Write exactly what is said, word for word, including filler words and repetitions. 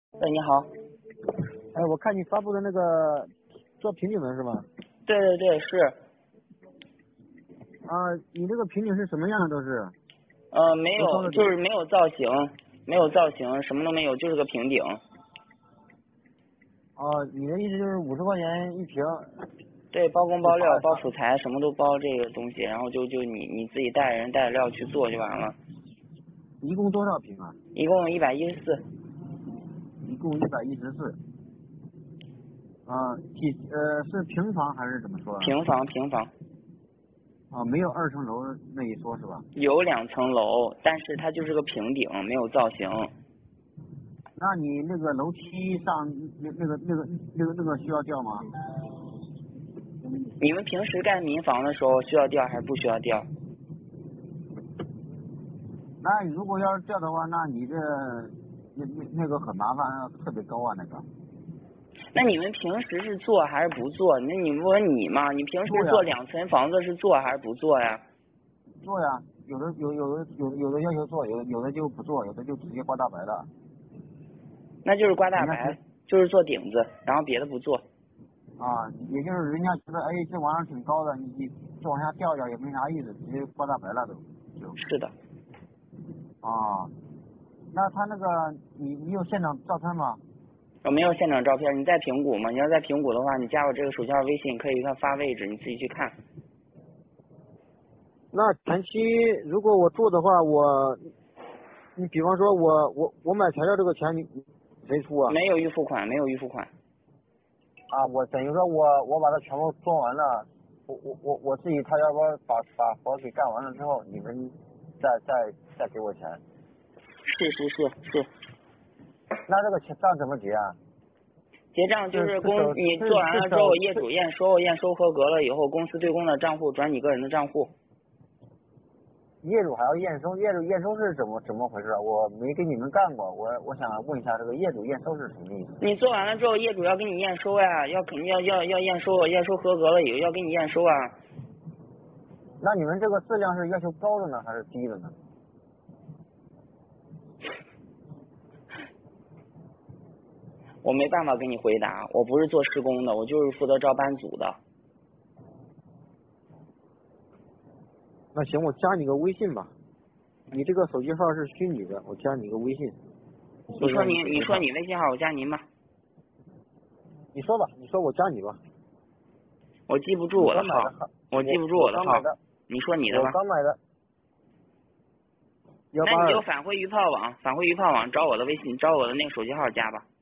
喂，你好。 哎，我看你发布的那个做平顶的是吧？ 对对对，是。 啊，你这个平顶是什么样的都是？ 呃，没有， 都烧的就是没有造型，没有造型，什么都没有，就是个平顶。 哦，你的意思就是五十块钱一平？ 对，包工包料、包啥辅材，什么都包这个东西，然后就就你你自己带人带着料去做就完了。 一共多少平啊？ 一共一百一十四。 一共一百一十四。啊，几呃是平房还是怎么说啊？ 平房平房。 啊，没有二层楼那一说是吧？ 有两层楼，但是它就是个平顶，没有造型。 那你那个楼梯上那那个那个那个那个需要吊吗？ 你们平时盖民房的时候需要吊还是不需要吊？ 那如果要是吊的话，那你这那那那个很麻烦，特别高啊那个。 那你们平时是做还是不做？那你问你嘛，你平时做两层房子是做还是不做呀？ 做呀，有的有有的有有的要求做，有的有的就不做，有的就直接挂大白了。 那就是挂大人家白，就是做顶子，然后别的不做。 啊，也就是人家觉得，哎，这玩意儿挺高的，你你就往下掉掉也没啥意思，直接挂大白了都。 是的。 啊，那他那个你你有现场照片吗？ 我没有现场照片，你在平谷吗？你要在平谷的话，你加我这个手机号微信，可以给他发位置，你自己去看。 那前期如果我做的话，我，你比方说我我我买材料这个钱你谁出啊？ 没有预付款，没有预付款。 啊，我等于说我我把它全部做完了，我我我我自己他要不把把活给干完了之后，你们再再再给我钱。 是是是是。 那这个钱账怎么结啊？ 结账就是公你做完了之后，业主验收，验收合格了以后，公司对公的账户转你个人的账户。 业主还要验收，业主验收是怎么怎么回事？我没给你们干过，我我想问一下，这个业主验收是什么意思？ 你做完了之后，业主要给你验收呀，要肯定要要要验收，验收合格了以后要给你验收啊。 那你们这个质量是要求高的呢，还是低的呢？ 我没办法给你回答，我不是做施工的，我就是负责招班组的。 那行，我加你个微信吧。你这个手机号是虚拟的，我加你个微信。 你说你你说你微信号，我加您吧。 你说吧，你说我加你吧。 我记不住我的号，我记不住我的号。你说你的吧。 我刚买的。 那你就返回鱼炮网，返回鱼炮网找我的微信，找我的那个手机号加吧。